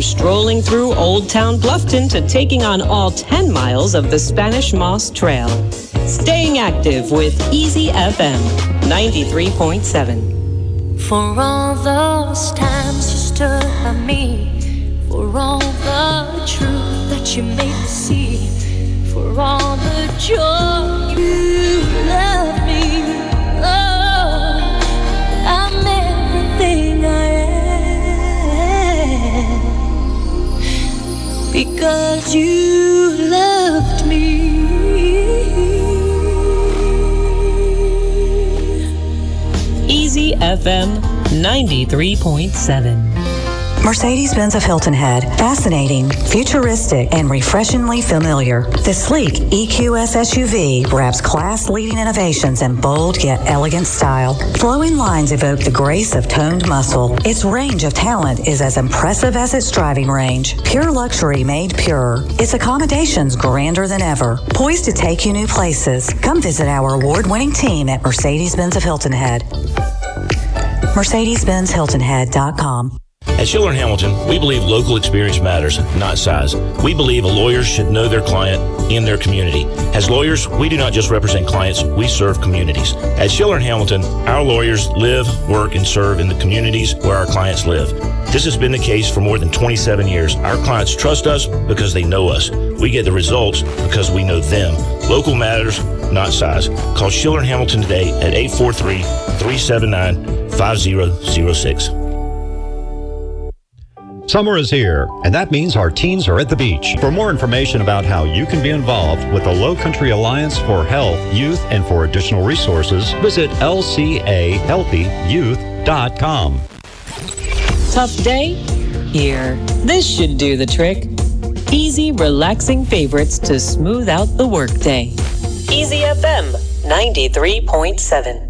strolling through Old Town Bluffton to taking on all 10 miles of the Spanish Moss Trail. Staying active with Easy FM 93.7. For all those times you stood by me, for all the truth that you made me see, for all the joy you love me, oh, I'm everything I am, because you loved me. Easy FM 93.7. Mercedes-Benz of Hilton Head. Fascinating, futuristic, and refreshingly familiar. The sleek EQS SUV wraps class-leading innovations in bold yet elegant style. Flowing lines evoke the grace of toned muscle. Its range of talent is as impressive as its driving range. Pure luxury made pure. Its accommodations grander than ever. Poised to take you new places. Come visit our award-winning team at Mercedes-Benz of Hilton Head. MercedesBenzHiltonHead.com. At Schiller & Hamilton, we believe local experience matters, not size. We believe a lawyer should know their client in their community. As lawyers, we do not just represent clients, we serve communities. At Schiller & Hamilton, our lawyers live, work, and serve in the communities where our clients live. This has been the case for more than 27 years. Our clients trust us because they know us. We get the results because we know them. Local matters, not size. Call Schiller & Hamilton today at 843-379-5006. Summer is here, and that means our teens are at the beach. For more information about how you can be involved with the Low Country Alliance for Health, Youth, and for additional resources, visit lcahealthyyouth.com. Tough day? Here. This should do the trick. Easy, relaxing favorites to smooth out the workday. Easy FM 93.7.